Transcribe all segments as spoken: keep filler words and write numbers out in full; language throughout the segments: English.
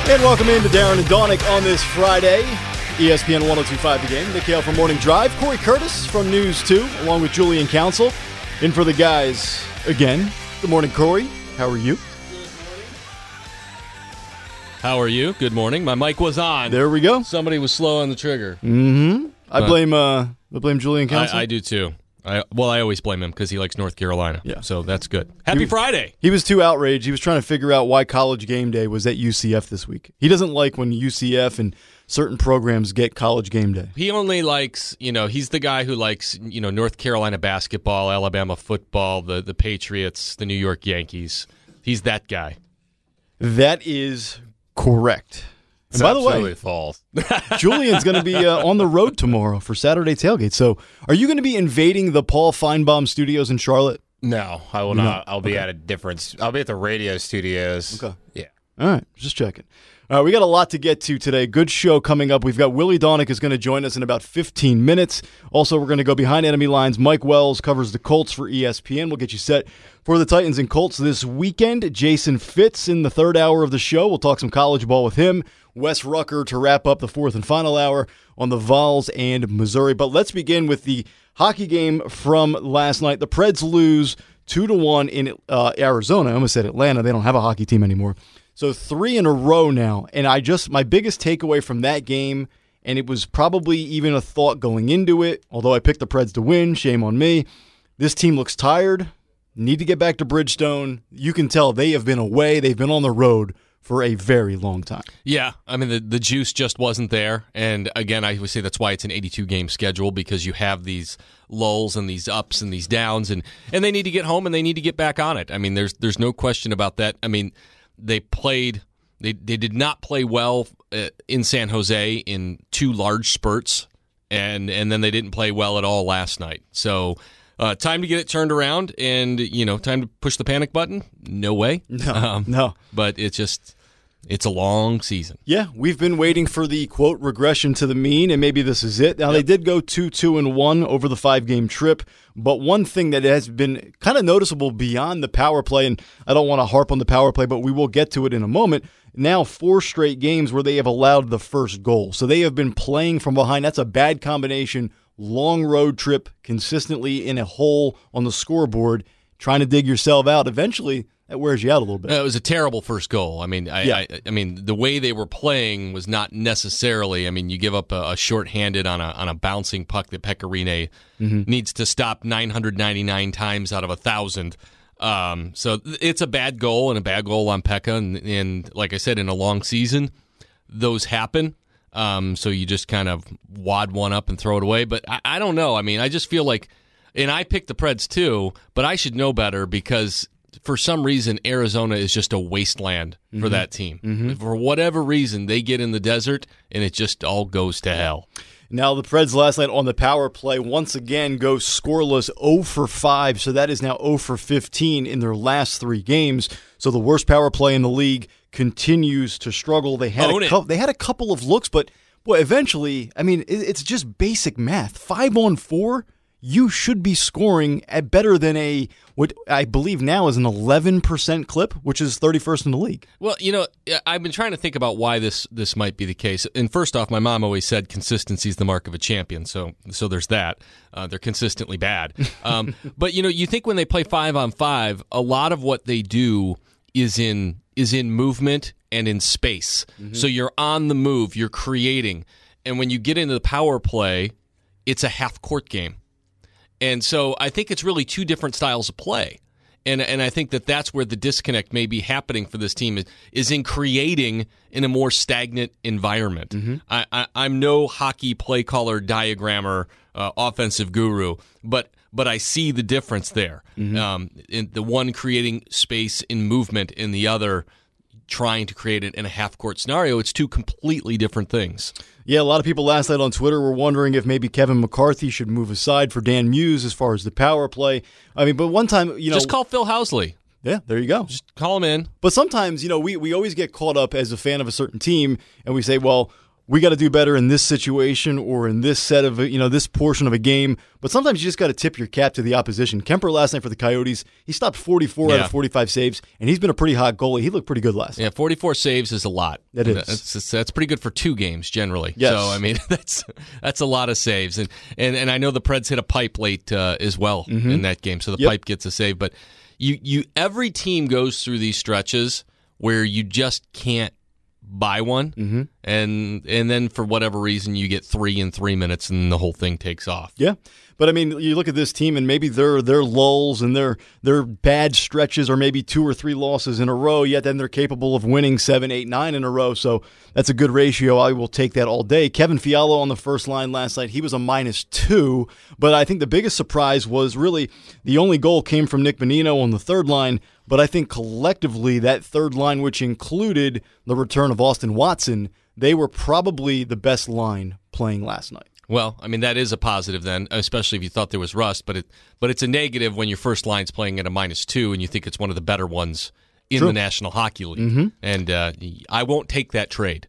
And welcome in to Darren and Donick on this Friday. E S P N ten twenty-five The Game. Nick Hale from Morning Drive. Corey Curtis from News two, along with Julian Council. In for the guys again. Good morning, Corey. How are you? How are you? Good morning. My mic was on. There we go. Somebody was slow on the trigger. Mm-hmm. I blame uh, I blame Julian Council. I, I do too. I, well, I always blame him because he likes North Carolina. Yeah. So that's good. Happy he, Friday. He was too outraged. He was trying to figure out why College Game Day was at U C F this week. He doesn't like when U C F and certain programs get College Game Day. He only likes, you know, he's the guy who likes, you know, North Carolina basketball, Alabama football, the, the Patriots, the New York Yankees. He's that guy. That is correct. And It's by the absolutely way, false. Julian's going to be uh, on the road tomorrow for Saturday Tailgate. So are you going to be invading the Paul Feinbaum studios in Charlotte? No, I will No. not. I'll be Okay. at a different. I'll be at the radio studios. Okay. Yeah. All right, just checking. Uh, we got a lot to get to today. Good show coming up. We've got Willie Donick is going to join us in about fifteen minutes. Also, we're going to go behind enemy lines. Mike Wells covers the Colts for E S P N. We'll get you set for the Titans and Colts this weekend. Jason Fitz in the third hour of the show. We'll talk some college ball with him. Wes Rucker to wrap up the fourth and final hour on the Vols and Missouri. But let's begin with the hockey game from last night. The Preds lose two to one in uh, Arizona. I almost said Atlanta. They don't have a hockey team anymore. So three in a row now. And I just, my biggest takeaway from that game, and it was probably even a thought going into it, although I picked the Preds to win, shame on me. This team looks tired, need to get back to Bridgestone. You can tell they have been away. They've been on the road for a very long time. Yeah, I mean, the, the juice just wasn't there. And again, I would say that's why it's an eighty-two game schedule, because you have these lulls and these ups and these downs, and, and they need to get home and they need to get back on it. I mean, there's there's no question about that. I mean, they played, they, they did not play well uh, in San Jose in two large spurts, and, and then they didn't play well at all last night. So uh, time to get it turned around, and, you know, time to push the panic button? No way. No, Um, no. But it's just, it's a long season. Yeah, we've been waiting for the, quote, regression to the mean, and maybe this is it. Now, they did go two, two, and one over the five-game trip, but one thing that has been kind of noticeable beyond the power play, and I don't want to harp on the power play, but we will get to it in a moment, now four straight games where they have allowed the first goal. So they have been playing from behind. That's a bad combination. Long road trip, consistently in a hole on the scoreboard, trying to dig yourself out. Eventually, that wears you out a little bit. Uh, It was a terrible first goal. I mean, I, Yeah. I, I mean, the way they were playing was not necessarily. I mean, you give up a, a shorthanded on a on a bouncing puck that Pecorine Mm-hmm. needs to stop nine hundred ninety-nine times out of a thousand. Um, so th- it's a bad goal and a bad goal on Pekka, and, and like I said, in a long season, those happen. Um, so you just kind of wad one up and throw it away. But I, I don't know. I mean, I just feel like, and I picked the Preds too, but I should know better because for some reason, Arizona is just a wasteland Mm-hmm. for that team. For whatever reason, they get in the desert and it just all goes to hell. Now, the Preds last night on the power play once again go scoreless zero for five, so that is now zero for fifteen in their last three games. So the worst power play in the league continues to struggle. They had Own a it. cou- they had a couple of looks, but boy, eventually, I mean, it, it's just basic math. Five on four, you should be scoring at better than a what I believe now is an eleven percent clip, which is thirty-first in the league. Well, you know, I've been trying to think about why this this might be the case. And first off, my mom always said consistency is the mark of a champion. So so there's that. Uh, they're consistently bad. Um, but you know, you think when they play five on five, a lot of what they do is in is in movement and in space. So you're on the move, you're creating, and when you get into the power play, it's a half court game. And so I think it's really two different styles of play. And and I think that that's where the disconnect may be happening for this team is, is in creating in a more stagnant environment. I, I, I'm no hockey play caller, diagrammer, uh, offensive guru, but but I see the difference there. Um, in the one creating space in movement, in the other trying to create it in a half-court scenario. It's two completely different things. Yeah, a lot of people last night on Twitter were wondering if maybe Kevin McCarthy should move aside for Dan Muse as far as the power play. I mean, but one time, you know... Just call Phil Housley. Yeah, there you go. Just call him in. But sometimes, you know, we, we always get caught up as a fan of a certain team, and we say, well, we got to do better in this situation or in this set of, you know, this portion of a game. But sometimes you just got to tip your cap to the opposition. Kemper last night for the Coyotes, he stopped forty-four yeah. out of forty-five saves, and he's been a pretty hot goalie. He looked pretty good last night. Yeah, forty-four saves is a lot. It is. That's, that's, that's pretty good for two games generally. Yes. So, I mean, that's that's a lot of saves. And and, and I know the Preds hit a pipe late uh, as well mm-hmm. in that game, so the yep. pipe gets a save. But you you every team goes through these stretches where you just can't buy one, mm-hmm. and and then for whatever reason you get three in three minutes and the whole thing takes off. Yeah, but I mean, you look at this team and maybe their their lulls and their their bad stretches are maybe two or three losses in a row. Yet then they're capable of winning seven, eight, nine in a row. So that's a good ratio. I will take that all day. Kevin Fiala on the first line last night. He was a minus two, but I think the biggest surprise was really the only goal came from Nick Bonino on the third line. But I think collectively that third line, which included the return of Austin Watson, they were probably the best line playing last night. Well, I mean, that is a positive then, especially if you thought there was rust. But it, but it's a negative when your first line's playing at a minus two and you think it's one of the better ones in True. the National Hockey League. Mm-hmm. And uh, I won't take that trade.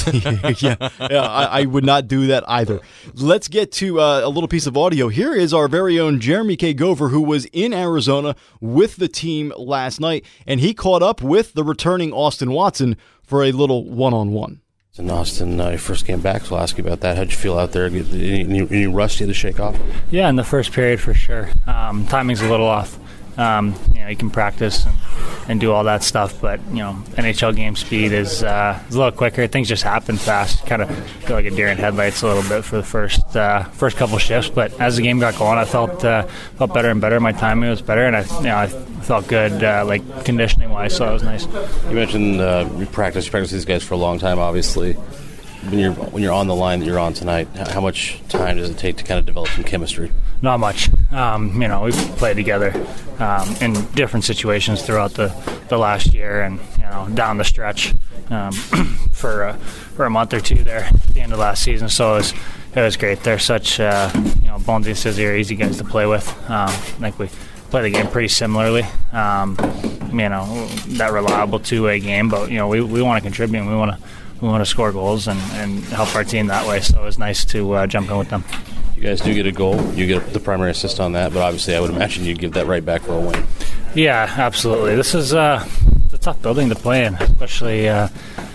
yeah, yeah I, I would not do that either. Let's get to uh, a little piece of audio. Here is our very own Jeremy K. Gover, who was in Arizona with the team last night, and he caught up with the returning Austin Watson for a little one-on-one. And Austin, uh, you first came back, so I'll ask you about that. How'd you feel out there? Any, any, any rust you had to shake off? Yeah, in the first period for sure. Um, timing's a little off. Um, you know, you can practice and, and do all that stuff, but you know, N H L game speed is, uh, is a little quicker. Things just happen fast. Kind of feel like a deer in headlights a little bit for the first uh, first couple shifts, but as the game got going, I felt uh, felt better and better. My timing was better, and I you know I felt good, uh, like conditioning wise. So it was nice. You mentioned uh, you practice. You practice these guys for a long time, obviously. When you're when you're on the line that you're on tonight, how much time does it take to kind of develop some chemistry? Not much. Um, you know, we've played together um, in different situations throughout the, the last year, and you know, down the stretch um, for uh, for a month or two there at the end of last season. So it was it was great. They're such uh, you know, Bonesy and Sizzy are easy guys to play with. Um, I think we play the game pretty similarly. Um, you know, that reliable two-way game, but you know, we we want to contribute. And we want to. We want to score goals and, and help our team that way, so it was nice to uh, jump in with them. You guys do get a goal. You get the primary assist on that, but obviously I would imagine you'd give that right back for a win. Yeah, absolutely. This is uh, it's a tough building to play in, especially uh,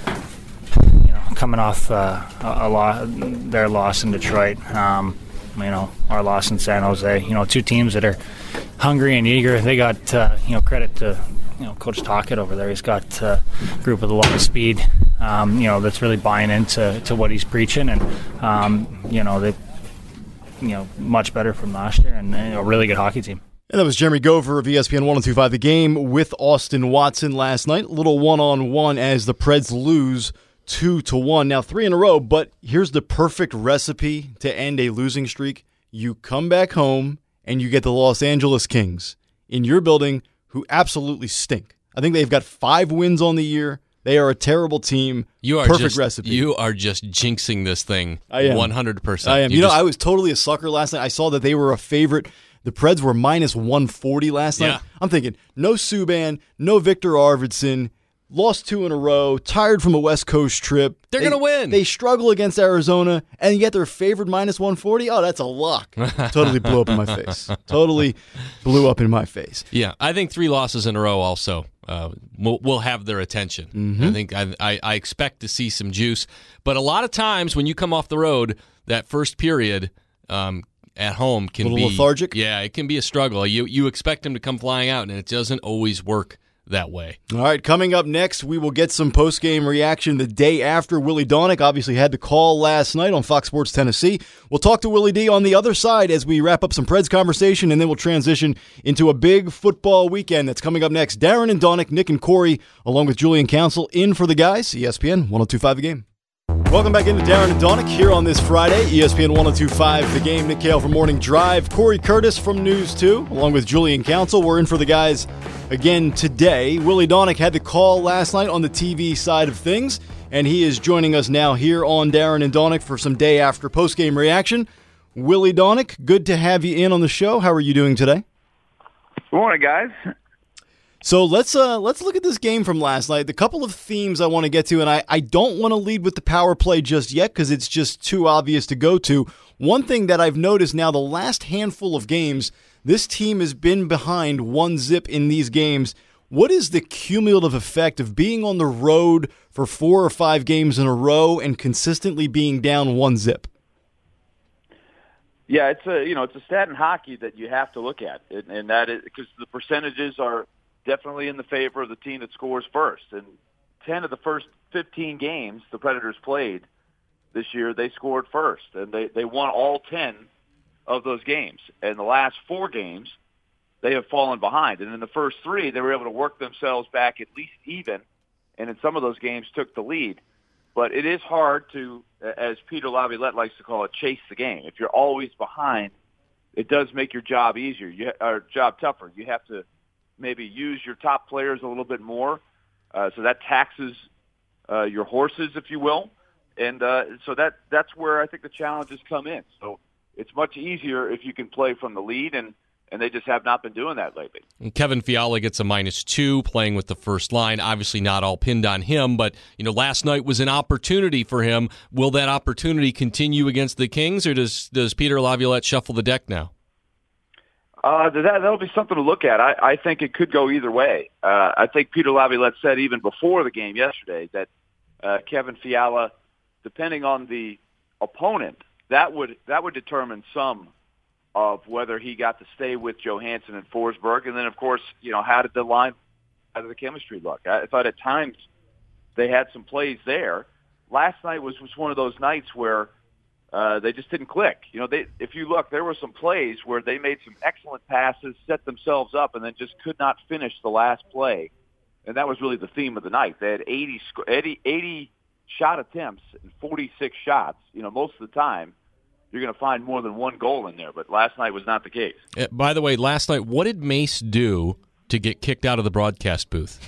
you know, coming off uh, a, a lot, their loss in Detroit, um, you know, our loss in San Jose. You know, two teams that are hungry and eager. They got uh, you know, credit to you know, Coach Tocchet over there. He's got a group with a lot of speed, um, you know, that's really buying into to what he's preaching, and um, you know, they, you know, much better from last year, and, and a really good hockey team. And that was Jeremy Gover of E S P N one oh two point five The Game with Austin Watson last night. A little one-on-one as the Preds lose two to one. Now three in a row, but here's the perfect recipe to end a losing streak. You come back home and you get the Los Angeles Kings in your building, who absolutely stink. I think they've got five wins on the year. They are a terrible team. You are Perfect just, recipe. You are just jinxing this thing. I am. one hundred percent. I am. You, you know, just, I was totally a sucker last night. I saw that they were a favorite. The Preds were minus one forty last night. Yeah. I'm thinking, no Subban, no Victor Arvidsson, lost two in a row, tired from a West Coast trip. They're they, going to win. They struggle against Arizona, and yet they're favored minus one forty? Oh, that's a lock. Totally blew up in my face. Totally blew up in my face. Yeah, I think three losses in a row also uh, will, will have their attention. Mm-hmm. I think I, I, I expect to see some juice. But a lot of times when you come off the road, that first period um, at home can a little be lethargic. Yeah, it can be a struggle. You you expect them to come flying out, and it doesn't always work that way. All right, coming up next, we will get some post-game reaction the day after. Willie Daunic obviously had the call last night on Fox Sports Tennessee. We'll talk to Willie D on the other side as we wrap up some Preds conversation, and then we'll transition into a big football weekend that's coming up next. Darren and Daunic, Nick and Corey, along with Julian Council, in for the guys. E S P N one oh two point five The Game. Welcome back into Darren and Daunic here on this Friday. E S P N one oh two point five The Game. Nick Kale from Morning Drive. Corey Curtis from News two, along with Julian Council. We're in for the guys again today. Willie Daunic had the call last night on the T V side of things, and he is joining us now here on Darren and Daunic for some day after post-game reaction. Willie Daunic, good to have you in on the show. How are you doing today? Good morning, guys. So let's uh, let's look at this game from last night. The couple of themes I want to get to, and I, I don't want to lead with the power play just yet because it's just too obvious to go to. One thing that I've noticed now, the last handful of games, this team has been behind one zip in these games. What is the cumulative effect of being on the road for four or five games in a row and consistently being down one zip? Yeah, it's a you know it's a stat in hockey that you have to look at, and, and that is because the percentages are definitely in the favor of the team that scores first. And ten of the first fifteen games the Predators played this year, they scored first, and they, they won all ten of those games. And the last four games, they have fallen behind. And in the first three, they were able to work themselves back at least even, and in some of those games took the lead. But it is hard to, as Peter Laviolette likes to call it, chase the game. If you're always behind, it does make your job easier, you, or job tougher. You have to maybe use your top players a little bit more. Uh, so that taxes uh, your horses, if you will. And uh, so that that's where I think the challenges come in. So it's much easier if you can play from the lead, and, and they just have not been doing that lately. And Kevin Fiala gets a minus two playing with the first line. Obviously not all pinned on him, but you know last night was an opportunity for him. Will that opportunity continue against the Kings, or does, does Peter Laviolette shuffle the deck now? Uh, that, that'll be something to look at. I, I think it could go either way. Uh, I think Peter Laviolette said even before the game yesterday that uh, Kevin Fiala, depending on the opponent, that would that would determine some of whether he got to stay with Johansson and Forsberg. And then, of course, you know, how did the line, how did the chemistry look? I thought at times they had some plays there. Last night was, was one of those nights where Uh, they just didn't click. You know, they, if you look, there were some plays where they made some excellent passes, set themselves up, and then just could not finish the last play. And that was really the theme of the night. They had eighty, eighty, eighty shot attempts and forty-six shots. You know, most of the time you're going to find more than one goal in there, but last night was not the case. Uh, by the way, last night, what did Mace do to get kicked out of the broadcast booth?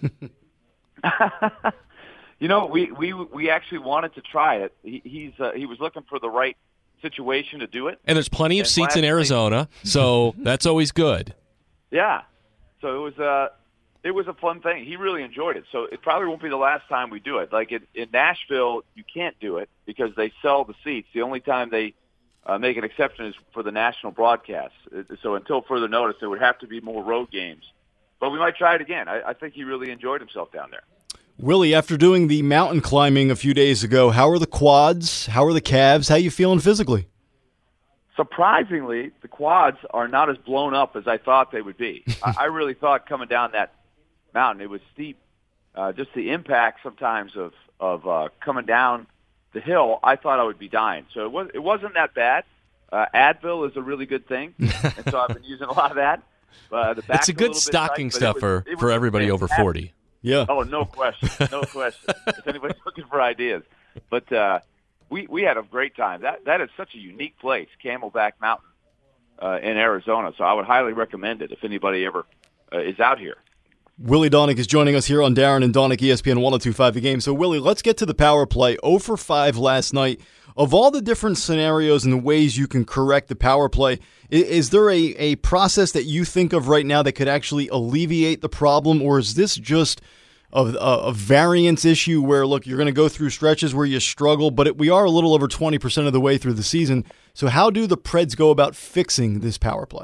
You know, we, we we actually wanted to try it. He, he's uh, he was looking for the right situation to do it. And there's plenty of and seats in Arizona, night, so that's always good. Yeah. So it was a it was a fun thing. He really enjoyed it. So it probably won't be the last time we do it. Like in, in Nashville, you can't do it because they sell the seats. The only time they uh, make an exception is for the national broadcast. So until further notice, there would have to be more road games. But we might try it again. I, I think he really enjoyed himself down there. Willie, after doing the mountain climbing a few days ago, how are the quads? How are the calves? How are you feeling physically? Surprisingly, the quads are not as blown up as I thought they would be. I, I really thought coming down that mountain, it was steep. Uh, just the impact sometimes of, of uh, coming down the hill, I thought I would be dying. So it, was, it wasn't that bad. Uh, Advil is a really good thing, and so I've been using a lot of that. Uh, the back's it's a good a stocking tight, stuffer was, for everybody fantastic. over forty. Yeah. Oh, no question. No question. If anybody's looking for ideas. But uh, we, we had a great time. That That is such a unique place, Camelback Mountain uh, in Arizona. So I would highly recommend it if anybody ever uh, is out here. Willie Daunic is joining us here on Darren and Daunic, E S P N one oh two point five The Game. So, Willie, let's get to the power play. oh for five last night. Of all the different scenarios and the ways you can correct the power play, is, is there a, a process that you think of right now that could actually alleviate the problem, or is this just a, a, a variance issue where, look, you're going to go through stretches where you struggle, but it, we are a little over twenty percent of the way through the season. So how do the Preds go about fixing this power play?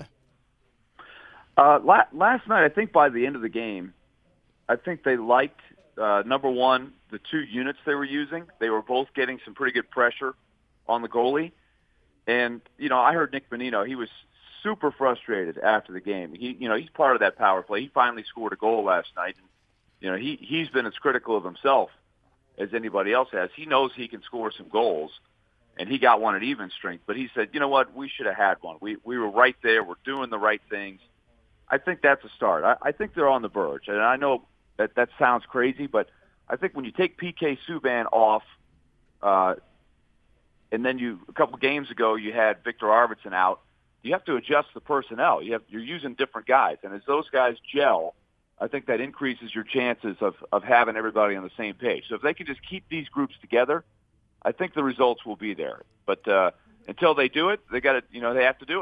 Uh, la- last night, I think by the end of the game, I think they liked, uh, number one, the two units they were using. They were both getting some pretty good pressure on the goalie. And, you know, I heard Nick Bonino. He was super frustrated after the game. He, you know, he's part of that power play. He finally scored a goal last night. And, you know, he, he's been as critical of himself as anybody else has. He knows he can score some goals, and he got one at even strength. But he said, you know what, we should have had one. We, we were right there. We're doing the right things. I think that's a start. I, I think they're on the verge. And I know that that sounds crazy, but I think when you take P K Subban off, uh, and then you a couple games ago you had Victor Arvidsson out, you have to adjust the personnel. You have, you're using different guys, and as those guys gel, I think that increases your chances of, of having everybody on the same page. So if they can just keep these groups together, I think the results will be there. But uh, until they do it, they got to, you know, they have to do it.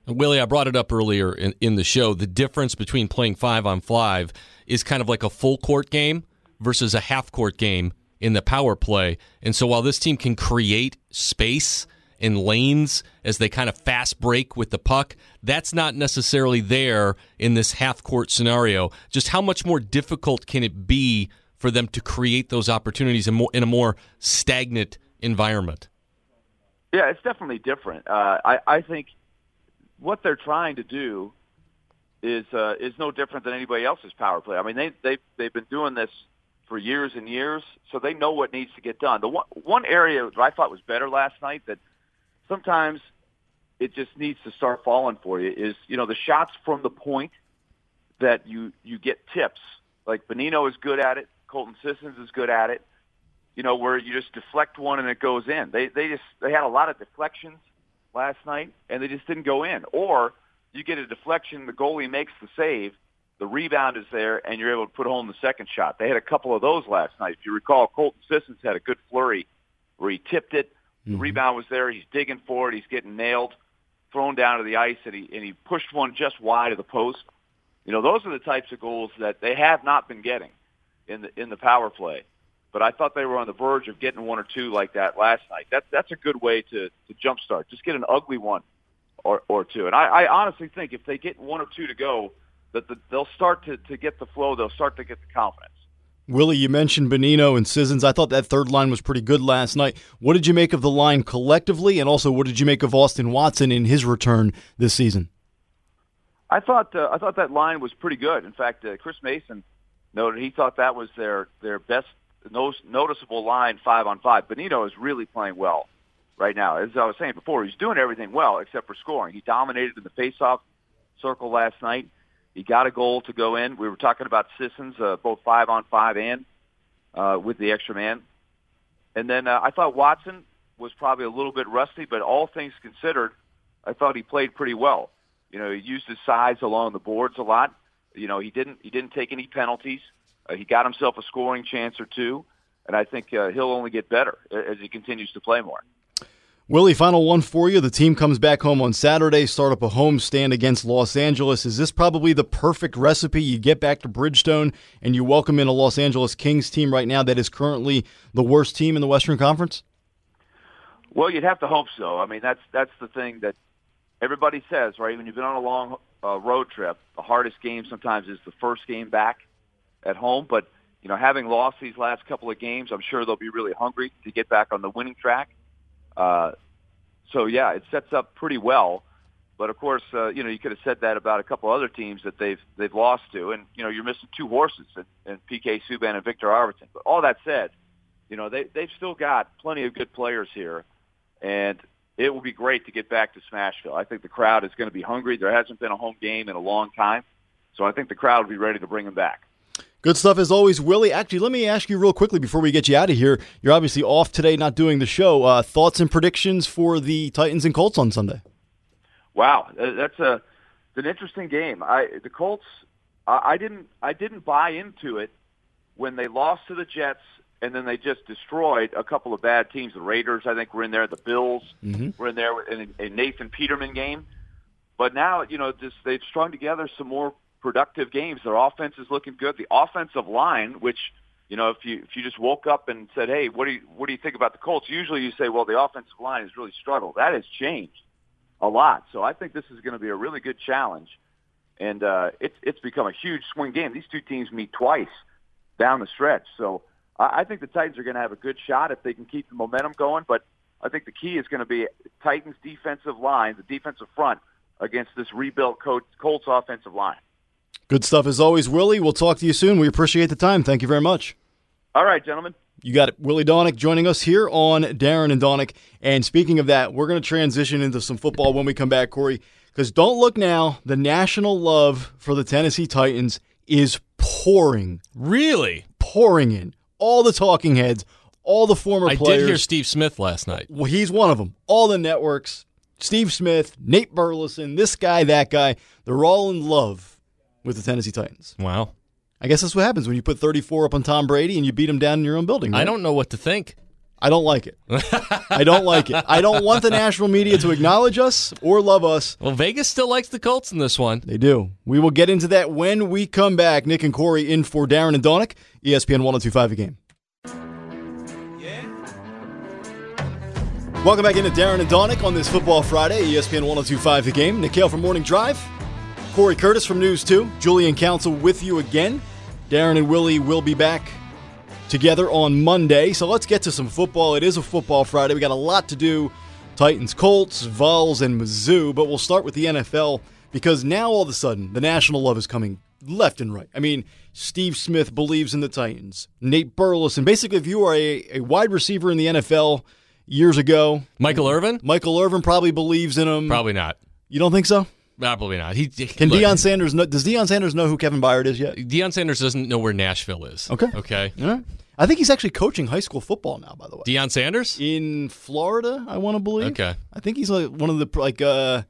Willie, I brought it up earlier in, in the show. The difference between playing five on five is kind of like a full court game versus a half court game in the power play. And so while this team can create space and lanes as they kind of fast break with the puck, that's not necessarily there in this half court scenario. Just how much more difficult can it be for them to create those opportunities in, more, in a more stagnant environment? Yeah, it's definitely different. Uh, I, I think what they're trying to do is uh, is no different than anybody else's power play. I mean, they they they've been doing this for years and years, so they know what needs to get done. The one one area that I thought was better last night that sometimes it just needs to start falling for you is, you know, the shots from the point that you you get tips. Like Bonino is good at it, Colton Sissons is good at it. You know, where you just deflect one and it goes in. They they just they had a lot of deflections last night, and they just didn't go in. Or you get a deflection, the goalie makes the save, the rebound is there, and you're able to put home the second shot. They had a couple of those last night. If you recall, Colton Sissons had a good flurry where he tipped it, the mm-hmm. rebound was there, he's digging for it, he's getting nailed, thrown down to the ice, and he, and he pushed one just wide of the post. You know, those are the types of goals that they have not been getting in the in the power play. But I thought they were on the verge of getting one or two like that last night. That, that's a good way to, to jumpstart. Just get an ugly one or, or two. And I, I honestly think if they get one or two to go, that the, they'll start to, to get the flow. They'll start to get the confidence. Willie, you mentioned Bonino and Sissons. I thought that third line was pretty good last night. What did you make of the line collectively? And also, what did you make of Austin Watson in his return this season? I thought uh, I thought that line was pretty good. In fact, uh, Chris Mason noted he thought that was their, their best noticeable line five on five. Bonino is really playing well right now. As I was saying before, he's doing everything well except for scoring. He dominated in the faceoff circle last night. He got a goal to go in. We were talking about Sissons, uh, both five on five and uh, with the extra man. And then uh, I thought Watson was probably a little bit rusty, but all things considered, I thought he played pretty well. You know, he used his size along the boards a lot. You know, he didn't he didn't take any penalties. Uh, he got himself a scoring chance or two, and I think uh, he'll only get better as he continues to play more. Willie, final one for you. The team comes back home on Saturday, start up a home stand against Los Angeles. Is this probably the perfect recipe? You get back to Bridgestone and you welcome in a Los Angeles Kings team right now that is currently the worst team in the Western Conference? Well, you'd have to hope so. I mean, that's that's the thing that everybody says, right? When you've been on a long uh, road trip, the hardest game sometimes is the first game back at home. But, you know, having lost these last couple of games, I'm sure they'll be really hungry to get back on the winning track. Uh, so, yeah, it sets up pretty well. But, of course, uh, you know, you could have said that about a couple other teams that they've they've lost to. And, you know, you're missing two horses in, in P K Subban and Victor Arvidsson. But all that said, you know, they, they've still got plenty of good players here. And it will be great to get back to Smashville. I think the crowd is going to be hungry. There hasn't been a home game in a long time. So I think the crowd will be ready to bring them back. Good stuff as always, Willie. Actually, let me ask you real quickly before we get you out of here. You're obviously off today, not doing the show. Uh, thoughts and predictions for the Titans and Colts on Sunday? Wow, that's a an interesting game. I the Colts, I, I didn't I didn't buy into it when they lost to the Jets and then they just destroyed a couple of bad teams. The Raiders, I think, were in there. The Bills mm-hmm. were in there in a Nathan Peterman game. But now, you know, just they've strung together some more productive games. Their offense is looking good. The offensive line, which, you know, if you if you just woke up and said, hey, what do you what do you think about the Colts? Usually you say, well, the offensive line has really struggled. That has changed a lot. So I think this is going to be a really good challenge. And uh, it's it's become a huge swing game. These two teams meet twice down the stretch. So I, I think the Titans are going to have a good shot if they can keep the momentum going. But I think the key is going to be Titans' defensive line, the defensive front, against this rebuilt Colts offensive line. Good stuff as always, Willie. We'll talk to you soon. We appreciate the time. Thank you very much. All right, gentlemen. You got it. Willie Daunic joining us here on Darren and Daunic. And speaking of that, we're going to transition into some football when we come back, Corey. Because don't look now, the national love for the Tennessee Titans is pouring. Really? Pouring in. All the talking heads, all the former I players. I did hear Steve Smith last night. Well, he's one of them. All the networks, Steve Smith, Nate Burleson, this guy, that guy, they're all in love with the Tennessee Titans. Wow. I guess that's what happens when you put thirty-four up on Tom Brady and you beat him down in your own building. Right? I don't know what to think. I don't like it. I don't like it. I don't want the national media to acknowledge us or love us. Well, Vegas still likes the Colts in this one. They do. We will get into that when we come back. Nick and Corey in for Darren and Donick, E S P N one oh two point five The Game. Welcome back into Darren and Donick on this Football Friday, E S P N one oh two point five The Game. Nick Hale from Morning Drive, Corey Curtis from News two, Julian Council with you again. Darren and Willie will be back together on Monday. So let's get to some football. It is a Football Friday. We got a lot to do. Titans, Colts, Vols, and Mizzou. But we'll start with the N F L because now all of a sudden the national love is coming left and right. I mean, Steve Smith believes in the Titans. Nate Burleson. Basically, if you are a, a wide receiver in the N F L years ago. Michael Irvin? Michael Irvin probably believes in him. Probably not. You don't think so? Probably not. He, Can look, Deion Sanders know, does Deion Sanders know who Kevin Byard is yet? Deion Sanders doesn't know where Nashville is. Okay. Okay. All right. I think he's actually coaching high school football now, by the way. Deion Sanders? In Florida, I want to believe. Okay. I think he's like one of the, like, uh,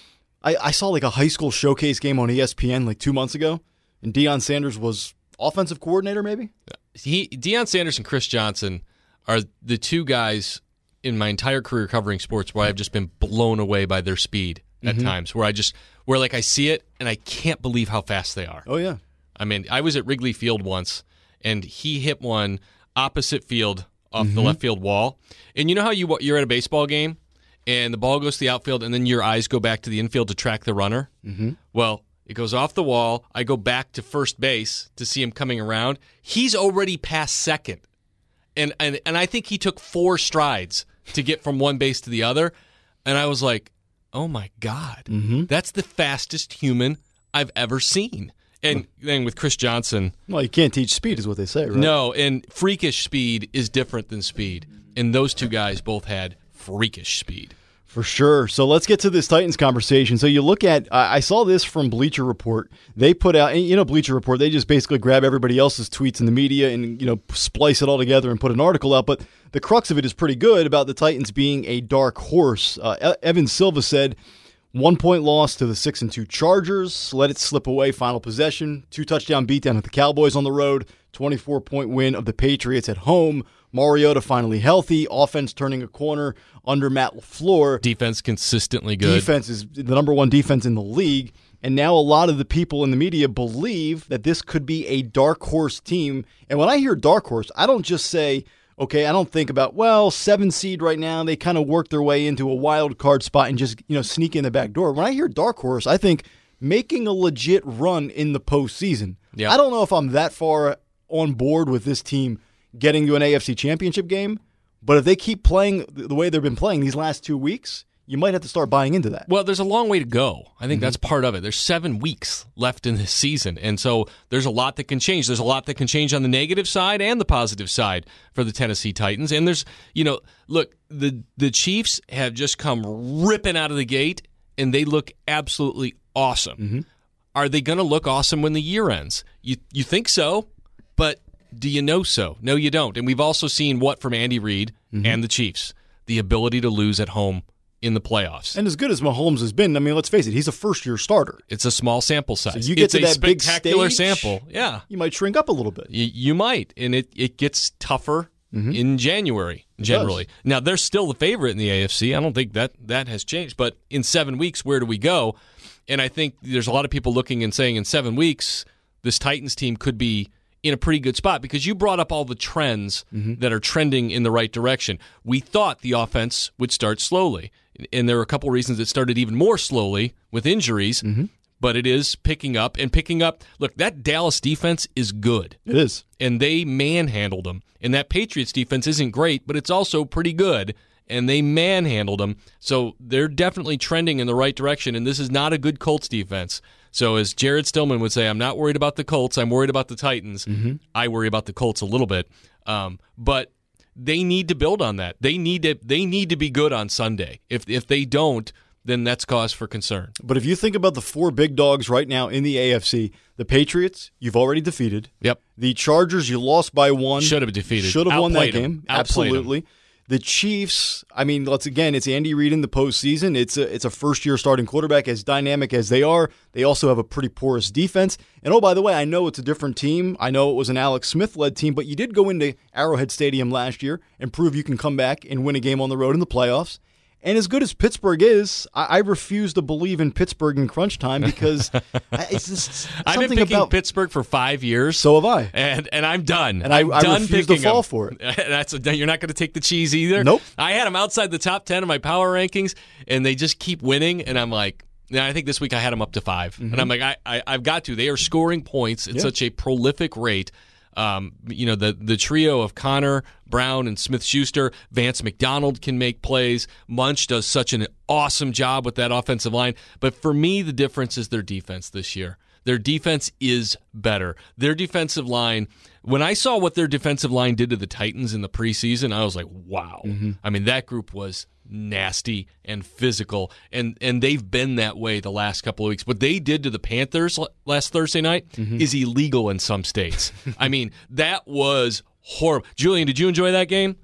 I, I saw like a high school showcase game on E S P N like two months ago, and Deion Sanders was offensive coordinator, maybe? He Deion Sanders and Chris Johnson are the two guys in my entire career covering sports where I've just been blown away by their speed at mm-hmm. times, where I just, where like I see it and I can't believe how fast they are. Oh, yeah. I mean, I was at Wrigley Field once, and he hit one opposite field off mm-hmm. the left field wall. And you know how you, you're at a baseball game, and the ball goes to the outfield, and then your eyes go back to the infield to track the runner? Mm-hmm. Well, it goes off the wall. I go back to first base to see him coming around. He's already past second. And, and and I think he took four strides to get from one base to the other. And I was like, oh, my God. Mm-hmm. That's the fastest human I've ever seen. And then with Chris Johnson. Well, you can't teach speed is what they say, right? No, and freakish speed is different than speed. And those two guys both had freakish speed. For sure. So let's get to this Titans conversation. So you look at, uh, I saw this from Bleacher Report. They put out, and you know, Bleacher Report, they just basically grab everybody else's tweets in the media and, you know, splice it all together and put an article out. But the crux of it is pretty good about the Titans being a dark horse. Uh, Evan Silva said, one point loss to the six and two Chargers, let it slip away, final possession, two touchdown beatdown at the Cowboys on the road, twenty-four point win of the Patriots at home. Mariota finally healthy, offense turning a corner under Matt LaFleur. Defense consistently good. Defense is the number one defense in the league, and now a lot of the people in the media believe that this could be a dark horse team. And when I hear dark horse, I don't just say, okay, I don't think about, well, seven seed right now, they kind of work their way into a wild card spot and just, you know, sneak in the back door. When I hear dark horse, I think making a legit run in the postseason. Yep. I don't know if I'm that far on board with this team getting to an A F C championship game, but if they keep playing the way they've been playing these last two weeks, you might have to start buying into that. Well, there's a long way to go. I think mm-hmm. that's part of it. There's seven weeks left in this season, and so there's a lot that can change. There's a lot that can change on the negative side and the positive side for the Tennessee Titans. And there's, you know, look, the the Chiefs have just come ripping out of the gate, and they look absolutely awesome. Mm-hmm. Are they going to look awesome when the year ends? You you think so, but do you know so? No, you don't. And we've also seen what from Andy Reid mm-hmm. and the Chiefs, the ability to lose at home in the playoffs. And as good as Mahomes has been, I mean, let's face it, he's a first-year starter. It's a small sample size. So you get it's to a that big spectacular stage, sample. Yeah, you might shrink up a little bit. You, you might, and it, it gets tougher mm-hmm. in January, it generally. does. Now, they're still the favorite in the A F C. I don't think that, that has changed. But in seven weeks, where do we go? And I think there's a lot of people looking and saying in seven weeks, this Titans team could be in a pretty good spot because you brought up all the trends mm-hmm. that are trending in the right direction. We thought the offense would start slowly, and there were a couple reasons it started even more slowly with injuries, mm-hmm. but it is picking up and picking up. Look, that Dallas defense is good. It is. And they manhandled them. And that Patriots defense isn't great, but it's also pretty good, and they manhandled them. So they're definitely trending in the right direction, and this is not a good Colts defense. So as Jared Stillman would say, I'm not worried about the Colts. I'm worried about the Titans. Mm-hmm. I worry about the Colts a little bit. Um, but they need to build on that. They need to they need to be good on Sunday. If if they don't, then that's cause for concern. But if you think about the four big dogs right now in the A F C, the Patriots, you've already defeated. Yep. The Chargers, you lost by one. Should have defeated. Should have won that Outplayed game. them. Outplayed Absolutely. them. The Chiefs, I mean, let's again, it's Andy Reid in the postseason. It's a it's a first-year starting quarterback. As dynamic as they are, they also have a pretty porous defense. And oh, by the way, I know it's a different team. I know it was an Alex Smith-led team, but you did go into Arrowhead Stadium last year and prove you can come back and win a game on the road in the playoffs. And as good as Pittsburgh is, I, I refuse to believe in Pittsburgh in crunch time because it's just something I've been picking about Pittsburgh for five years. So have I, and and I'm done. And I, I'm I done refuse to picking fall them. for it. That's a, you're not going to take the cheese either. Nope. I had them outside the top ten of my power rankings, and they just keep winning. And I'm like, yeah, I think this week I had them up to five, mm-hmm. and I'm like, I, I I've got to. They are scoring points at yeah. such a prolific rate. Um, you know, the the trio of Connor, Brown, and Smith-Schuster, Vance McDonald can make plays. Munch does such an awesome job with that offensive line. But for me, the difference is their defense this year. Their defense is better. Their defensive line, when I saw what their defensive line did to the Titans in the preseason, I was like, wow. Mm-hmm. I mean, that group was nasty and physical, and and they've been that way the last couple of weeks. What they did to the Panthers last Thursday night mm-hmm. is illegal in some states. I mean, that was horrible. Julian, did you enjoy that game?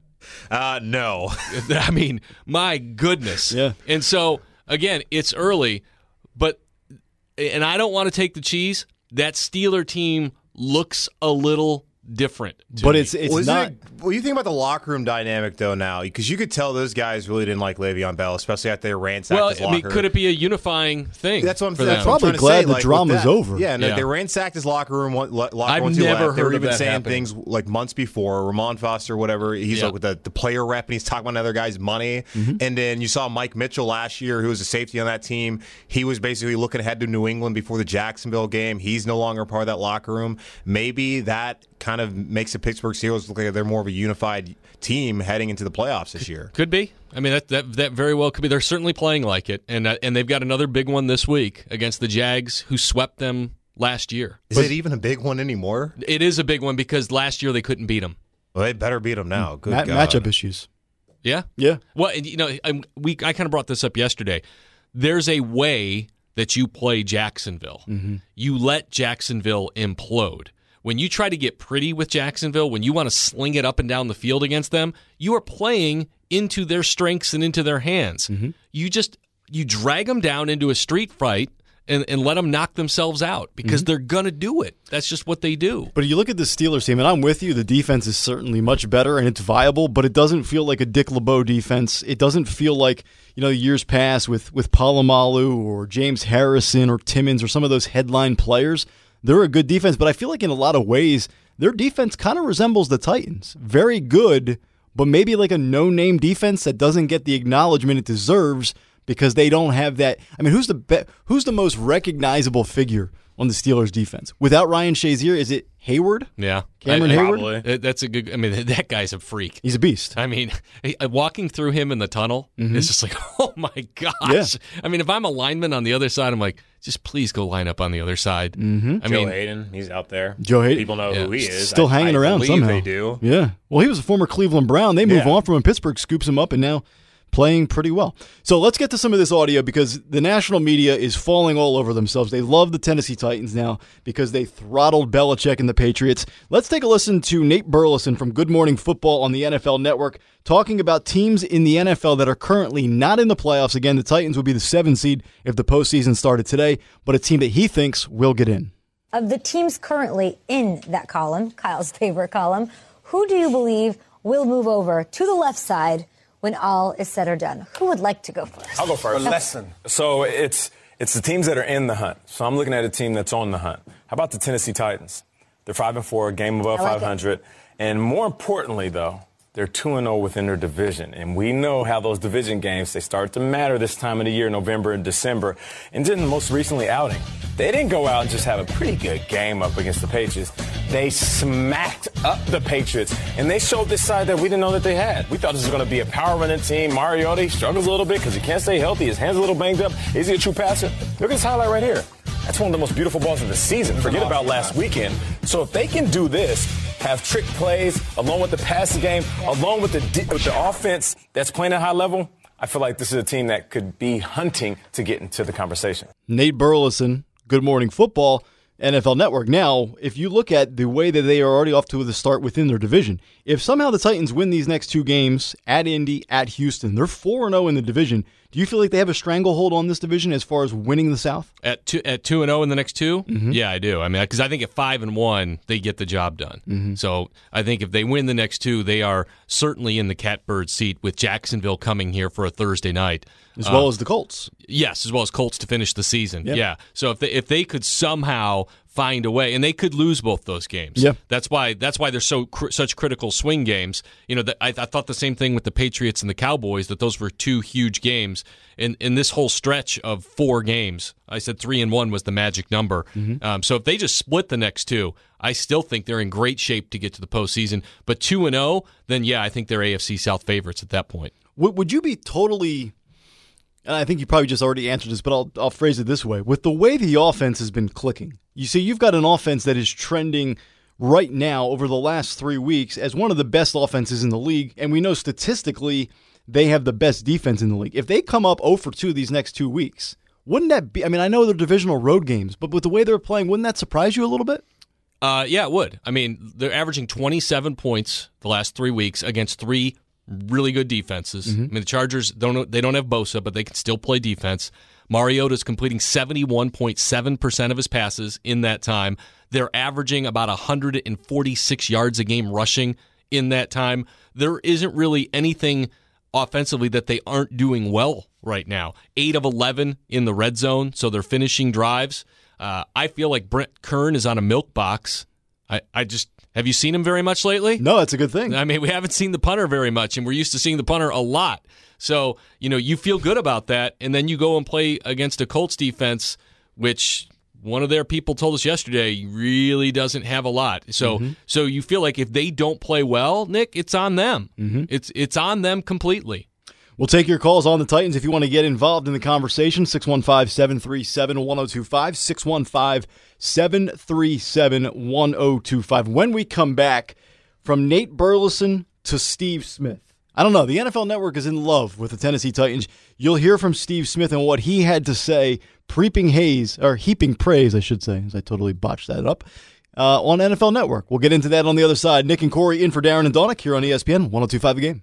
Uh, no. I mean, my goodness. Yeah. And so, again, it's early, but and I don't want to take the cheese. That Steeler team looks a little different. But me. it's it's well, not. It, well, you think about the locker room dynamic though now, because you could tell those guys really didn't like Le'Veon Bell, especially after they ransacked well, his I locker mean, room. could it be a unifying thing? That's what I'm, for that's them? what I'm Probably trying to glad say. the like, drama's that, over. Yeah, no, Yeah. they ransacked his locker room. One, locker I've one, two never left. They heard would of have been that saying happening. things like months before. Ramon Foster, whatever. He's Yeah. like with the, the player rep, and he's talking about another guy's money. Mm-hmm. And then you saw Mike Mitchell last year, who was a safety on that team. He was basically looking ahead to New England before the Jacksonville game. He's no longer part of that locker room. Maybe that kind of makes the Pittsburgh Steelers look like they're more of a unified team heading into the playoffs this year. Could be. I mean, that that that very well could be. They're certainly playing like it, and uh, and they've got another big one this week against the Jags, who swept them last year. Is but, it even a big one anymore? It is a big one because last year they couldn't beat them. Well, they better beat them now. Good Ma- God. matchup issues. Yeah, yeah. Well, and, you know, I, we I kind of brought this up yesterday. There's a way that you play Jacksonville. Mm-hmm. You let Jacksonville implode. When you try to get pretty with Jacksonville, when you want to sling it up and down the field against them, you are playing into their strengths and into their hands. Mm-hmm. You just you drag them down into a street fight and, and let them knock themselves out because mm-hmm. they're going to do it. That's just what they do. But you look at the Steelers team, and I'm with you, the defense is certainly much better and it's viable, but it doesn't feel like a Dick LeBeau defense. It doesn't feel like, you know, years past with, with Polamalu or James Harrison or Timmons or some of those headline players. They're a good defense, but I feel like in a lot of ways, their defense kind of resembles the Titans. Very good, but maybe like a no-name defense that doesn't get the acknowledgement it deserves because they don't have that. I mean, who's the be- who's the most recognizable figure on the Steelers defense? Without Ryan Shazier, is it Hayward? Yeah. Cameron I, Hayward? Probably. That's a good, I mean, that guy's a freak. He's a beast. I mean, walking through him in the tunnel, mm-hmm. it's just like, oh my gosh. Yeah. I mean, if I'm a lineman on the other side, I'm like, just please go line up on the other side. Mm-hmm. I Joe mean, Hayden, he's out there. Joe Hayden. People know yeah. who he is. Still I, hanging I around believe somehow. They do. Yeah. Well, he was a former Cleveland Brown. They move yeah. on from him. Pittsburgh scoops him up, and now playing pretty well. So let's get to some of this audio because the national media is falling all over themselves. They love the Tennessee Titans now because they throttled Belichick and the Patriots. Let's take a listen to Nate Burleson from Good Morning Football on the N F L Network talking about teams in the N F L that are currently not in the playoffs. Again, the Titans would be the seventh seed if the postseason started today, but a team that he thinks will get in. Of the teams currently in that column, Kyle's favorite column, who do you believe will move over to the left side when all is said or done? Who would like to go first? I'll go first. Lesson. So it's it's the teams that are in the hunt. So I'm looking at a team that's on the hunt. How about the Tennessee Titans? They're five and four, a game above like five hundred. It. And more importantly, though, they're two and oh within their division. And we know how those division games, they start to matter this time of the year, November and December. And then most recently outing, they didn't go out and just have a pretty good game up against the Patriots. They smacked up the Patriots, and they showed this side that we didn't know that they had. We thought this was going to be a power-running team. Mariota struggles a little bit because he can't stay healthy. His hand's a little banged up. Is he a true passer? Look at this highlight right here. That's one of the most beautiful balls of the season. Forget about last weekend. So if they can do this, have trick plays, along with the passing game, along with the, with the offense that's playing at a high level, I feel like this is a team that could be hunting to get into the conversation. Nate Burleson, Good Morning Football. N F L Network. Now, if you look at the way that they are already off to the start within their division, if somehow the Titans win these next two games at Indy, at Houston, they're four and oh in the division. Do you feel like they have a stranglehold on this division as far as winning the South? At two, at two and zero in the next two, mm-hmm. yeah, I do. I mean, because I think at five and one, they get the job done. Mm-hmm. So I think if they win the next two, they are certainly in the catbird seat with Jacksonville coming here for a Thursday night, as well uh, as the Colts. Yes, as well as Colts to finish the season. Yep. Yeah. So if they if they could somehow find a way, and they could lose both those games. Yeah. That's why that's why they're so cr- such critical swing games. You know, the, I, I thought the same thing with the Patriots and the Cowboys, that those were two huge games. In in this whole stretch of four games, I said three and one was the magic number. Mm-hmm. Um, so if they just split the next two, I still think they're in great shape to get to the postseason. But two and zero, then yeah, I think they're A F C South favorites at that point. Would, would you be totally? And I think you probably just already answered this, but I'll I'll phrase it this way: with the way the offense has been clicking, you see, you've got an offense that is trending right now over the last three weeks as one of the best offenses in the league, and we know statistically they have the best defense in the league. If they come up zero for two these next two weeks, wouldn't that be? I mean, I know they're divisional road games, but with the way they're playing, wouldn't that surprise you a little bit? Uh, yeah, it would. I mean, they're averaging twenty-seven points the last three weeks against three really good defenses. Mm-hmm. I mean, the Chargers don't they don't have Bosa, but they can still play defense. Mariota's completing seventy-one point seven percent of his passes in that time. They're averaging about one hundred forty-six yards a game rushing in that time. There isn't really anything offensively that they aren't doing well right now. eight of eleven in the red zone, so they're finishing drives. Uh, I feel like Brent Kern is on a milk box. I, I just have you seen him very much lately? No, that's a good thing. I mean, we haven't seen the punter very much, and we're used to seeing the punter a lot. So, you know, you feel good about that, and then you go and play against a Colts defense, which one of their people told us yesterday really doesn't have a lot. So, mm-hmm. so you feel like if they don't play well, Nick, it's on them. Mm-hmm. It's it's on them completely. We'll take your calls on the Titans if you want to get involved in the conversation. six one five, seven three seven, one oh two five, six one five, seven three seven, one oh two five. When we come back, from Nate Burleson to Steve Smith. I don't know. The N F L Network is in love with the Tennessee Titans. You'll hear from Steve Smith and what he had to say, preeping haze, or heaping praise, I should say, as I totally botched that up, uh, on N F L Network. We'll get into that on the other side. Nick and Corey in for Darren and Donick here on E S P N one oh two five The Game.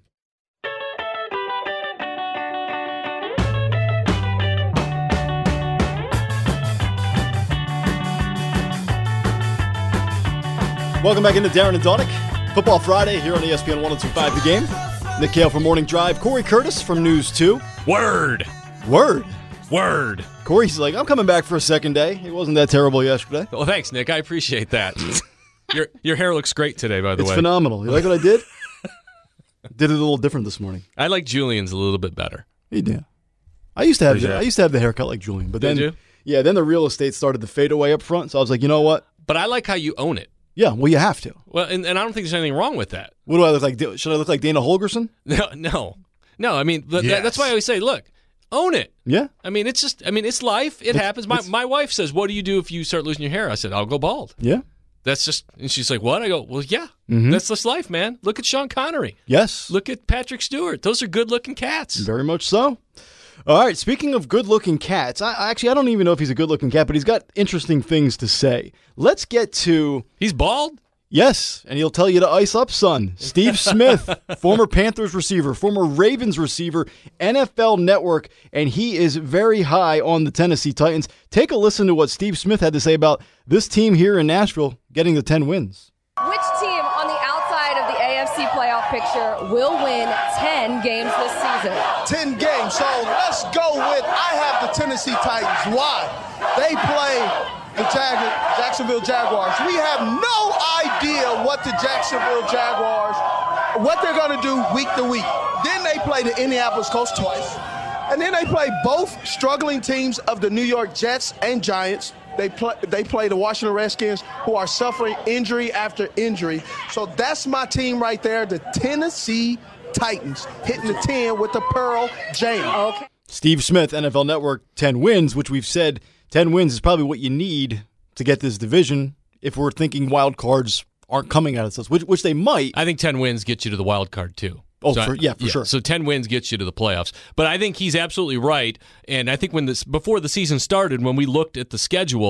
Welcome back into Darren and Donick. Football Friday here on E S P N one oh two five The Game. Nick Kale from Morning Drive. Corey Curtis from News two. Word. Word. Word. Corey's like, I'm coming back for a second day. It wasn't that terrible yesterday. Well, thanks, Nick. I appreciate that. your your hair looks great today, by the it's way. It's phenomenal. You like what I did? Did it a little different this morning. I like Julian's a little bit better. Yeah. I used to have Did the, you? I used to have the haircut like Julian, but Did then you? yeah, then the real estate started to fade away up front. So I was like, you know what? But I like how you own it. Yeah, well, you have to. Well, and, and I don't think there's anything wrong with that. What do I look like? Should I look like Dana Holgerson? No, no, no. I mean, th- Yes. that, that's why I always say, look, own it. Yeah. I mean, it's just, I mean, it's life. It It's- happens. My it's- my wife says, "What do you do if you start losing your hair?" I said, "I'll go bald." Yeah. That's just, and she's like, "What?" I go, "Well, yeah, Mhm. that's just life, man. Look at Sean Connery. Yes. Look at Patrick Stewart. Those are good-looking cats." Very much so. All right, speaking of good-looking cats, I, I actually I don't even know if he's a good-looking cat, but he's got interesting things to say. Let's get to He's bald. yes, and he'll tell you to ice up, son. Steve Smith, former Panthers receiver, former Ravens receiver, N F L Network, and he is very high on the Tennessee Titans. Take a listen to what Steve Smith had to say about this team here in Nashville getting the ten wins. Which team on the outside of the A F C playoff picture will win ten games this season? ten games. So let's go with, I have the Tennessee Titans. Why? They play the Jag- Jacksonville Jaguars. We have no idea what the Jacksonville Jaguars, what they're going to do week to week. Then they play the Indianapolis Colts twice. And then they play both struggling teams of the New York Jets and Giants. They play, they play the Washington Redskins, who are suffering injury after injury. So that's my team right there, the Tennessee Titans, hitting the ten with the Pearl Jam. Okay. Steve Smith, N F L Network, ten wins, which we've said ten wins is probably what you need to get this division if we're thinking wild cards aren't coming out of this, which, which they might. I think ten wins get you to the wild card too. Oh, So for, I- yeah, for sure. So ten wins gets you to the playoffs. But I think he's absolutely right. And I think when this before the season started, when we looked at the schedule,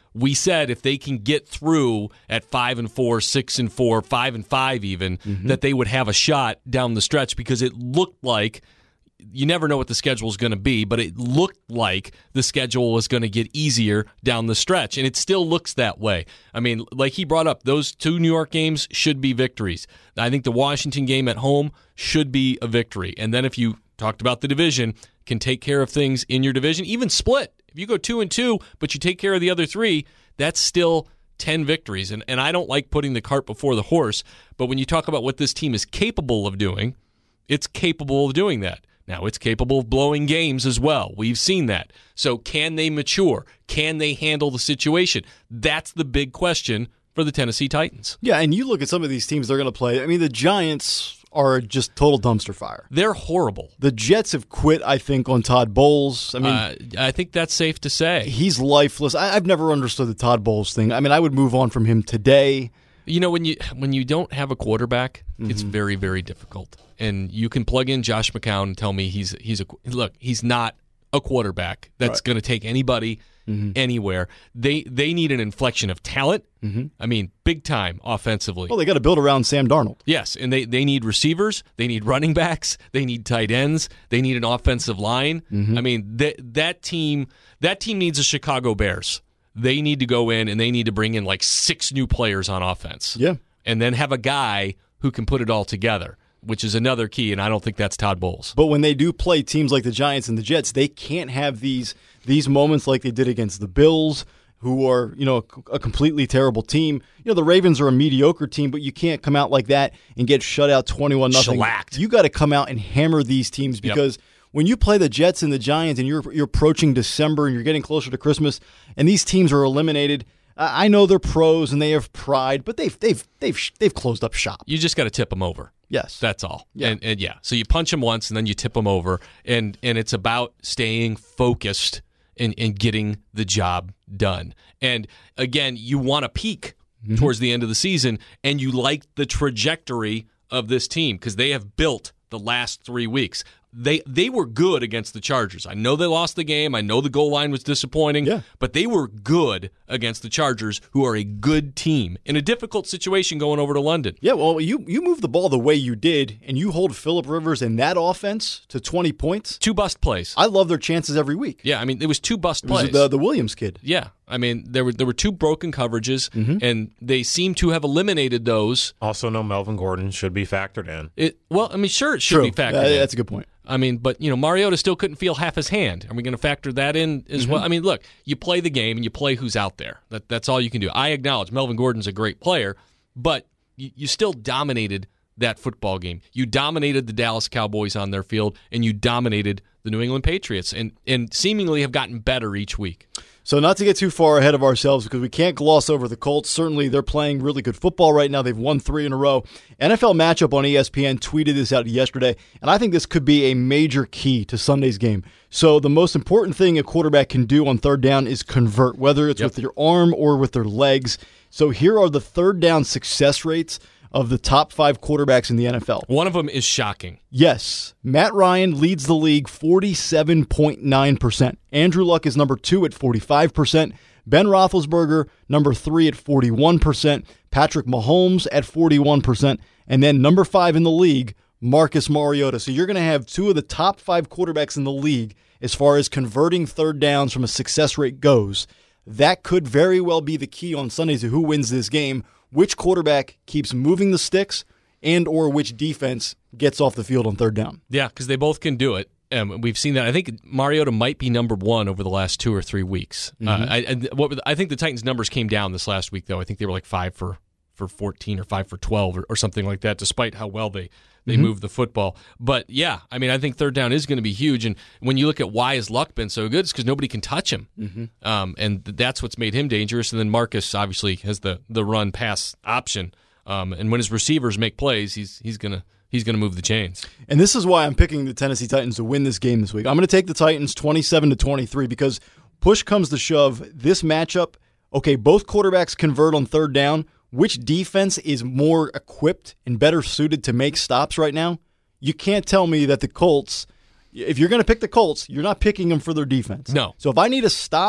We said if they can get through at five and four, six and four, five and five, even mm-hmm. that they would have a shot down the stretch because it looked like you never know what the schedule is going to be, but it looked like the schedule was going to get easier down the stretch, and it still looks that way. I mean, like he brought up, those two New York games should be victories. I think the Washington game at home should be a victory, and then if you talked about the division, can take care of things in your division, even split. If you go two and two, but you take care of the other three, that's still ten victories. And and I don't like putting the cart before the horse, but when you talk about what this team is capable of doing, it's capable of doing that. Now, it's capable of blowing games as well. We've seen that. So can they mature? Can they handle the situation? That's the big question for the Tennessee Titans. Yeah, and you look at some of these teams they're going to play. I mean, the Giants are just total dumpster fire. They're horrible. The Jets have quit, I think, on Todd Bowles. I mean, uh, I think that's safe to say. He's lifeless. I, I've never understood the Todd Bowles thing. I mean, I would move on from him today. You know, when you when you don't have a quarterback, mm-hmm. it's very, very difficult. And you can plug in Josh McCown and tell me he's he's a look. He's not a quarterback that's right. going to take anybody mm-hmm. anywhere. They they need an inflection of talent. Mm-hmm. I mean, big time offensively. Well, they got to build around Sam Darnold. Yes, and they, they need receivers. They need running backs. They need tight ends. They need an offensive line. Mm-hmm. I mean, that that team that team needs a Chicago Bears. They need to go in and they need to bring in like six new players on offense. Yeah, and then have a guy who can put it all together, which is another key, and I don't think that's Todd Bowles. But when they do play teams like the Giants and the Jets, they can't have these these moments like they did against the Bills, who are, you know, a, a completely terrible team. You know, the Ravens are a mediocre team, but you can't come out like that and get shut out twenty-one nothing. Shellacked. You got to come out and hammer these teams because yep. when you play the Jets and the Giants and you're you're approaching December and you're getting closer to Christmas and these teams are eliminated, I know they're pros and they have pride, but they've they've they've they've closed up shop. You just got to tip them over. Yes, that's all. Yeah. And, and yeah, so you punch them once and then you tip them over, and and it's about staying focused and and getting the job done. And again, you want to peak mm-hmm. towards the end of the season, and you like the trajectory of this team because they have built the last three weeks. They they were good against the Chargers. I know they lost the game. I know the goal line was disappointing, yeah. but they were good against the Chargers, who are a good team in a difficult situation going over to London. Yeah, well, you, you move the ball the way you did, and you hold Phillip Rivers and that offense to twenty points. Two bust plays. I love their chances every week. Yeah, I mean, it was two bust it was plays. The, the Williams kid. Yeah, I mean, there were there were two broken coverages, mm-hmm. and they seem to have eliminated those. Also, no Melvin Gordon should be factored in. It Well, I mean, sure, it should True. be factored uh, in. That's a good point. I mean, but, you know, Mariota still couldn't feel half his hand. Are we going to factor that in as mm-hmm. well? I mean, look, you play the game and you play who's out there. That, that's all you can do. I acknowledge Melvin Gordon's a great player, but you, you still dominated that football game. You dominated the Dallas Cowboys on their field, and you dominated the New England Patriots, and, and seemingly have gotten better each week. So not to get too far ahead of ourselves, because we can't gloss over the Colts. Certainly they're playing really good football right now. They've won three in a row. N F L Matchup on E S P N tweeted this out yesterday, and I think this could be a major key to Sunday's game. So the most important thing a quarterback can do on third down is convert, whether it's yep. with your arm or with their legs. So here are the third down success rates of the top five quarterbacks in the N F L. One of them is shocking. Yes. Matt Ryan leads the league forty-seven point nine percent. Andrew Luck is number two at forty-five percent. Ben Roethlisberger, number three at forty-one percent. Patrick Mahomes at forty-one percent. And then number five in the league, Marcus Mariota. So you're going to have two of the top five quarterbacks in the league as far as converting third downs from a success rate goes. That could very well be the key on Sunday to who wins this game. Which quarterback keeps moving the sticks and or which defense gets off the field on third down. Yeah, because they both can do it. Um, we've seen that. I think Mariota might be number one over the last two or three weeks. Mm-hmm. Uh, I, I, what, I think the Titans' numbers came down this last week, though. I think they were like five for, for fourteen or five for twelve or, or something like that, despite how well they, they mm-hmm. moved the football. But, yeah, I mean, I think third down is going to be huge. And when you look at why has Luck been so good, it's because nobody can touch him. Mm-hmm. Um, and that's what's made him dangerous. And then Marcus obviously has the, the run-pass option. Um, and when his receivers make plays, he's he's going to he's gonna move the chains. And this is why I'm picking the Tennessee Titans to win this game this week. I'm going to take the Titans twenty-seven to twenty-three because push comes to shove. This matchup, okay, both quarterbacks convert on third down. Which defense is more equipped and better suited to make stops right now? You can't tell me that the Colts, if you're going to pick the Colts, you're not picking them for their defense. No. So if I need a stop,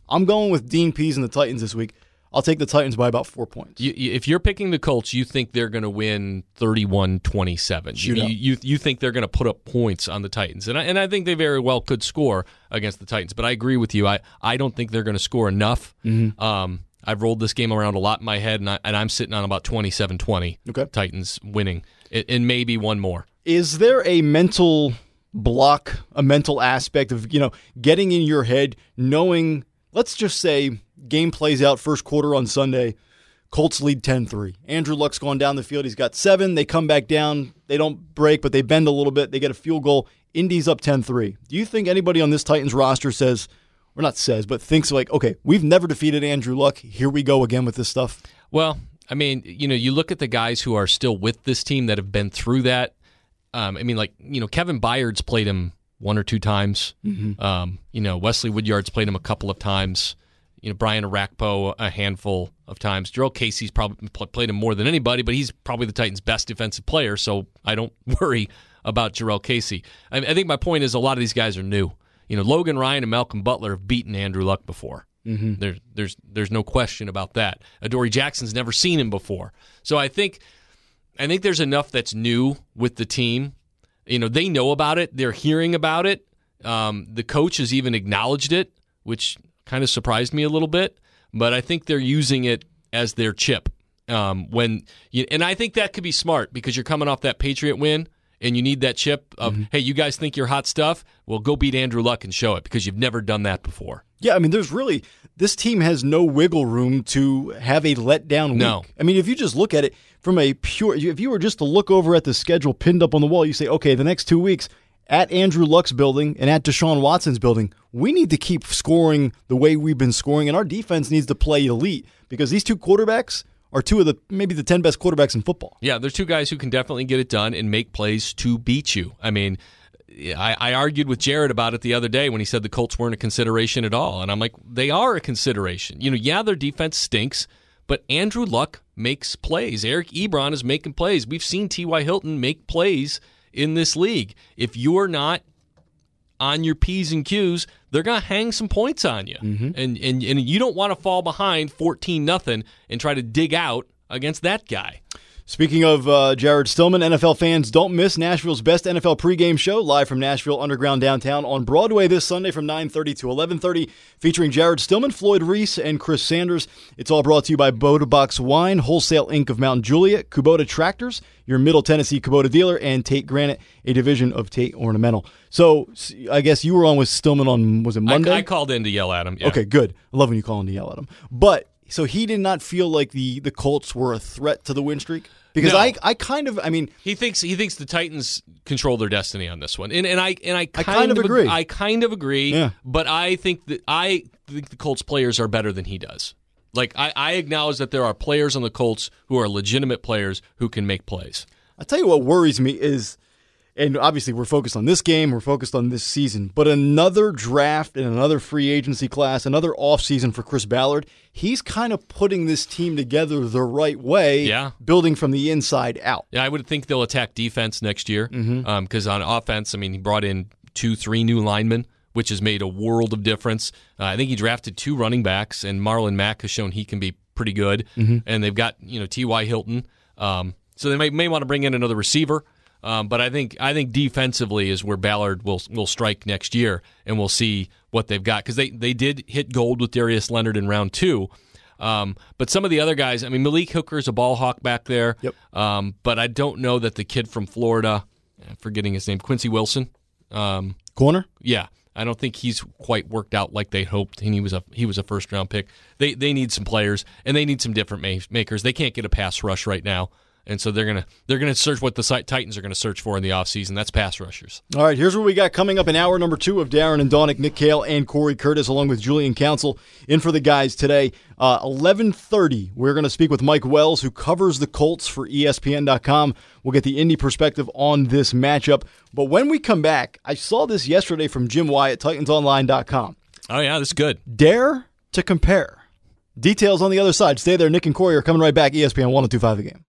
I'm going with Dean Pease and the Titans this week. I'll take the Titans by about four points. You, you, if you're picking the Colts, you think they're going to win thirty-one twenty-seven. You, you, you you think they're going to put up points on the Titans. And I, and I think they very well could score against the Titans. But I agree with you. I, I don't think they're going to score enough. Mm-hmm. Um, I've rolled this game around a lot in my head, and, I, and I'm sitting on about twenty-seven twenty. Okay. Titans winning, and, and maybe one more. Is there a mental block, a mental aspect of, you know, getting in your head, knowing, let's just say, game plays out first quarter on Sunday, Colts lead ten three. Andrew Luck's gone down the field. He's got seven. They come back down. They don't break, but they bend a little bit. They get a field goal. Indy's up ten three. Do you think anybody on this Titans roster says, or not says, but thinks like, okay, we've never defeated Andrew Luck. Here we go again with this stuff? Well, I mean, you know, you look at the guys who are still with this team that have been through that. Um, I mean, like, you know, Kevin Byard's played him one or two times. Mm-hmm. Um, you know, Wesley Woodyard's played him a couple of times. You know, Brian Arakpo a handful of times. Jarrell Casey's probably played him more than anybody, but he's probably the Titans' best defensive player, so I don't worry about Jarrell Casey. I, I think my point is a lot of these guys are new. You know, Logan Ryan and Malcolm Butler have beaten Andrew Luck before. Mm-hmm. There, there's there's no question about that. Adoree Jackson's never seen him before. So I think I think there's enough that's new with the team. You know, they know about it. They're hearing about it. Um, the coach has even acknowledged it, which kind of surprised me a little bit. But I think they're using it as their chip. Um, when you, and I think that could be smart because you're coming off that Patriot win and you need that chip of, mm-hmm. hey, you guys think you're hot stuff? Well, go beat Andrew Luck and show it because you've never done that before. Yeah, I mean, there's really, this team has no wiggle room to have a letdown week. No. I mean, if you just look at it from a pure, if you were just to look over at the schedule pinned up on the wall, you say, okay, the next two weeks at Andrew Luck's building and at Deshaun Watson's building, we need to keep scoring the way we've been scoring, and our defense needs to play elite because these two quarterbacks are two of the, maybe the ten best quarterbacks in football. Yeah, there's two guys who can definitely get it done and make plays to beat you. I mean, I, I argued with Jared about it the other day when he said the Colts weren't a consideration at all. And I'm like, they are a consideration. You know, yeah, their defense stinks, but Andrew Luck makes plays. Eric Ebron is making plays. We've seen T Y. Hilton make plays in this league. If you're not on your P's and Q's, they're going to hang some points on you. Mm-hmm. And, and and you don't want to fall behind fourteen nothing and try to dig out against that guy. Speaking of uh, Jared Stillman, N F L fans, don't miss Nashville's best N F L pregame show, live from Nashville Underground Downtown on Broadway this Sunday from nine thirty to eleven thirty, featuring Jared Stillman, Floyd Reese, and Chris Sanders. It's all brought to you by Boda Box Wine, Wholesale Incorporated of Mount Juliet, Kubota Tractors, your Middle Tennessee Kubota dealer, and Tate Granite, a division of Tate Ornamental. So I guess you were on with Stillman on, was it Monday? I, I called in to yell at him. Yeah. Okay, good. I love when you call in to yell at him. But, so he did not feel like the, the Colts were a threat to the win streak? Because no. I, I kind of, I mean, he thinks he thinks the Titans control their destiny on this one, and and I and I kind, I kind of agree. I kind of agree. Yeah. But I think that I think the Colts players are better than he does. Like I, I acknowledge that there are players on the Colts who are legitimate players who can make plays. I tell you what worries me is, and obviously we're focused on this game, we're focused on this season, but another draft and another free agency class, another offseason for Chris Ballard, he's kind of putting this team together the right way, yeah. building from the inside out. Yeah, I would think they'll attack defense next year because Mm-hmm. um, on offense, I mean, he brought in two, three new linemen, which has made a world of difference. Uh, I think he drafted two running backs, and Marlon Mack has shown he can be pretty good. Mm-hmm. And they've got you know T Y. Hilton, um, so they may may want to bring in another receiver. Um, but I think I think defensively is where Ballard will will strike next year, and we'll see what they've got because they, they did hit gold with Darius Leonard in round two. Um, but some of the other guys, I mean, Malik Hooker is a ball hawk back there. Yep. Um, but I don't know that the kid from Florida, I'm forgetting his name, Quincy Wilson, um, Corner? Yeah, I don't think he's quite worked out like they hoped. And he was a he was a first round pick. They they need some players and they need some different ma- makers. They can't get a pass rush right now. And so they're gonna they're gonna search what the Titans are gonna search for in the offseason. That's pass rushers. All right, here's what we got coming up in hour number two of Darren and Donick, Nick Kale, and Corey Curtis, along with Julian Council, in for the guys today. Uh, eleven thirty, we're going to speak with Mike Wells, who covers the Colts for E S P N dot com. We'll get the Indy perspective on this matchup. But when we come back, I saw this yesterday from Jim Wyatt, Titans Online dot com. Oh, yeah, that's good. Dare to compare. Details on the other side. Stay there. Nick and Corey are coming right back. E S P N one oh two point five The Game.